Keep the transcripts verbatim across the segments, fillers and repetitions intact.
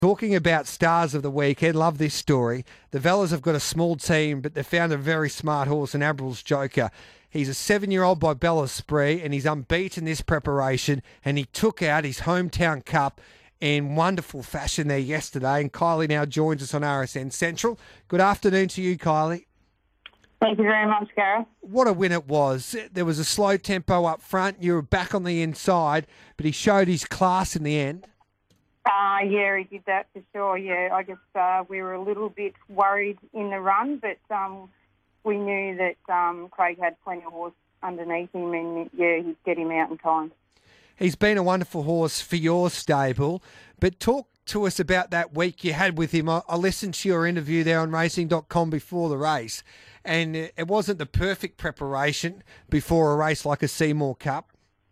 Talking about stars of the weekend, love this story. The Vellas have got a small team, but they found a very smart horse in Abrils Joker. He's a seven-year-old by Bella Spree, and he's unbeaten this preparation, and he took out his hometown cup in wonderful fashion there yesterday. And Kylie now joins us on R S N Central. Good afternoon to you, Kylie. Thank you very much, Gareth. What a win it was. There was a slow tempo up front. You were back on the inside, but he showed his class in the end. Uh, yeah, he did that for sure, yeah. I guess uh, we were a little bit worried in the run, but um, we knew that um, Craig had plenty of horse underneath him and, yeah, he'd get him out in time. He's been a wonderful horse for your stable, but talk to us about that week you had with him. I, I listened to your interview there on racing dot com before the race, and it wasn't the perfect preparation before a race like a Seymour Cup.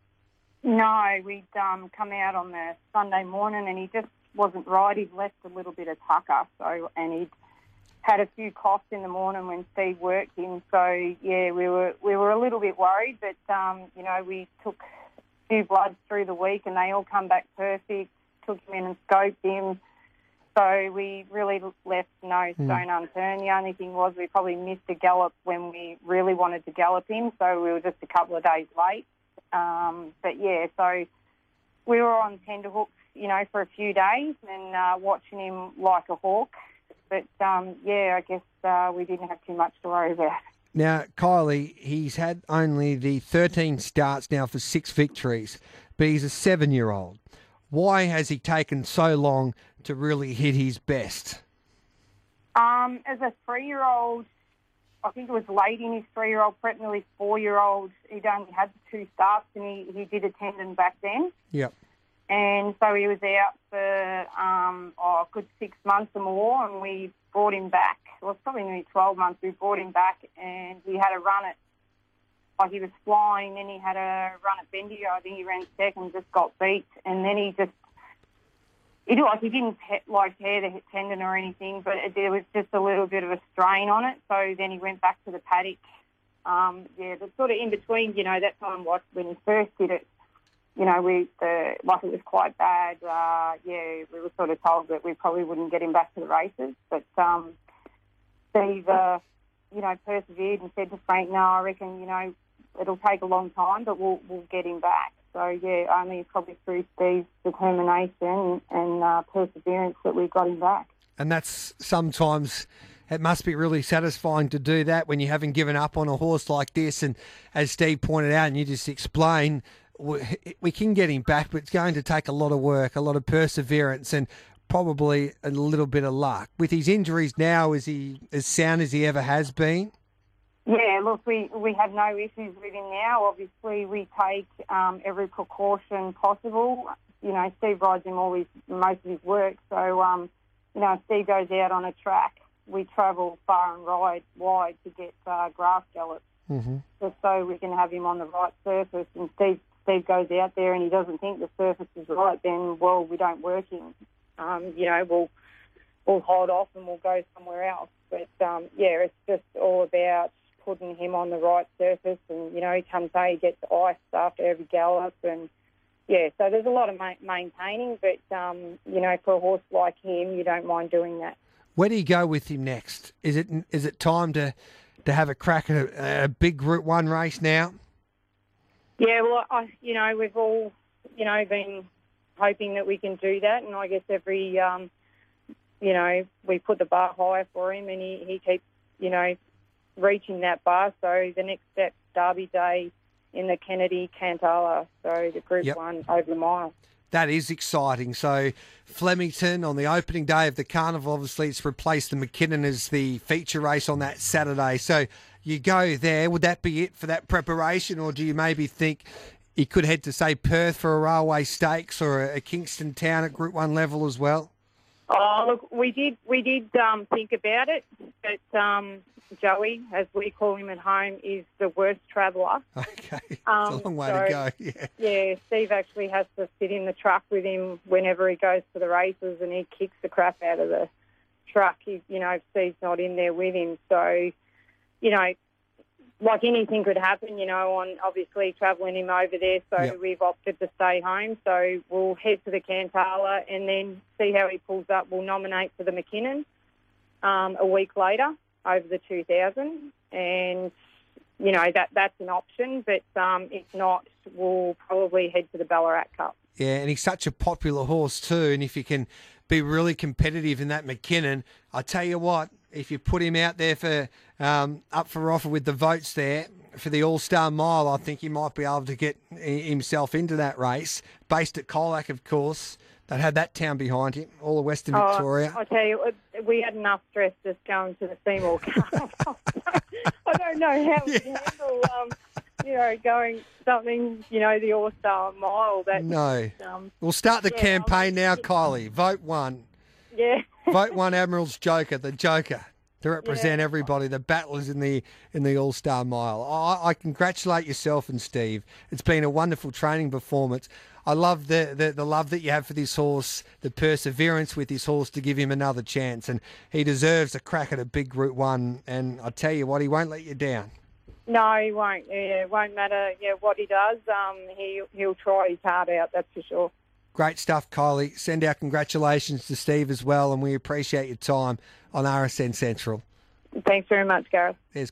No, we'd um, come out on the Sunday morning and he just wasn't right. He'd left a little bit of tucker, so and he'd had a few coughs in the morning when Steve worked him. So yeah, we were we were a little bit worried, but um, you know, we took a few bloods through the week and they all come back perfect. Took him in and scoped him, so we really left no stone mm. unturned. The only thing was we probably missed a gallop when we really wanted to gallop him, so we were just a couple of days late. Um, but yeah, so we were on tenterhooks, you know, for a few days and uh, watching him like a hawk. But um, yeah, I guess uh, we didn't have too much to worry about. Now, Kylie, he's had only the thirteen starts now for six victories, but he's a seven-year-old. Why has he taken so long to really hit his best? Um, as a three-year-old, I think it was late in his three-year-old prep, nearly four-year-old. He'd only had two starts and he, he did a tendon back then. Yep. And so he was out for um, oh, a good six months or more, and we brought him back. Well, it's probably nearly twelve months. We brought him back and he had a run at, like he was flying, then he had a run at Bendigo. I think he ran second, just got beat, and then he just, He did, like he didn't te- like tear the tendon or anything, but it, there was just a little bit of a strain on it. So then he went back to the paddock. Um, yeah, but sort of in between, you know, that time what when he first did it, you know, we the like it was quite bad. Uh, yeah, we were sort of told that we probably wouldn't get him back to the races, but um, Steve, uh, you know, persevered and said to Frank, "No, I reckon, you know, it'll take a long time, but we'll we'll get him back." So, yeah, only probably through Steve's determination and uh, perseverance that we got him back. And that's sometimes, it must be really satisfying to do that when you haven't given up on a horse like this. And as Steve pointed out, and you just explained, we can get him back, but it's going to take a lot of work, a lot of perseverance, and probably a little bit of luck. With his injuries now, is he as sound as he ever has been? Yeah, look, we, we have no issues with him now. Obviously, we take um, every precaution possible. You know, Steve rides him all his, most of his work. So, um, you know, if Steve goes out on a track, we travel far and ride wide to get uh, grass gallops, mm-hmm. just so we can have him on the right surface. And Steve, Steve goes out there and he doesn't think the surface is right, then, well, we don't work him. Um, you know, we'll, we'll hold off and we'll go somewhere else. But, um, yeah, it's just all about putting him on the right surface, and you know he comes out, he gets iced after every gallop, and yeah, so there's a lot of ma- maintaining, but um, you know for a horse like him, you don't mind doing that. Where do you go with him next? Is it is it time to to have a crack at a, a big Group One race now? Yeah, well, I, you know we've all you know been hoping that we can do that, and I guess every um, you know we put the bar higher for him, and he, he keeps you know. reaching that bar. So the next step, Derby Day in the Kennedy Cantala, so the Group yep. One over the mile. That is exciting. So Flemington on the opening day of the carnival, obviously it's replaced the McKinnon as the feature race on that Saturday. So you go there. Would that be it for that preparation, or do you maybe think you could head to, say, Perth for a Railway Stakes or a Kingston Town at Group One level as well? Oh, look, we did we did um, think about it, but um, Joey, as we call him at home, is the worst traveller. Okay, it's um, a long way so, to go, yeah. Yeah, Steve actually has to sit in the truck with him whenever he goes to the races, and he kicks the crap out of the truck, he, you know, if Steve's not in there with him. So, you know, like anything could happen, you know, on obviously travelling him over there. So Yep. we've opted to stay home. So we'll head to the Cantala and then see how he pulls up. We'll nominate for the McKinnon um, a week later over the two thousand. And, you know, that that's an option. But um, if not, we'll probably head to the Ballarat Cup. Yeah, and he's such a popular horse too. And if you can be really competitive in that McKinnon, I tell you what, if you put him out there for um, up for offer with the votes there for the All-Star Mile, I think he might be able to get himself into that race. Based at Colac, of course. They'd have that town behind him, all of Western Oh, Victoria. I tell you, we had enough stress just going to the Seymour Cup. I don't know how we Yeah. handle, um, you know, going something, you know, the All-Star Mile. That, No. Um, We'll start the yeah, campaign I now, mean, Kylie. Vote one. yeah. Vote one Admiral's Joker, the Joker, to represent Yeah. everybody, the battlers in the in the All-Star Mile. I, I congratulate yourself and Steve. It's been a wonderful training performance. I love the, the, the love that you have for this horse, the perseverance with this horse to give him another chance. And he deserves a crack at a big Group One. And I tell you what, he won't let you down. No, he won't. Yeah, it won't matter yeah, what he does. Um, he, he'll try his heart out, that's for sure. Great stuff, Kylie. Send our congratulations to Steve as well, and we appreciate your time on R S N Central. Thanks very much, Gareth. There's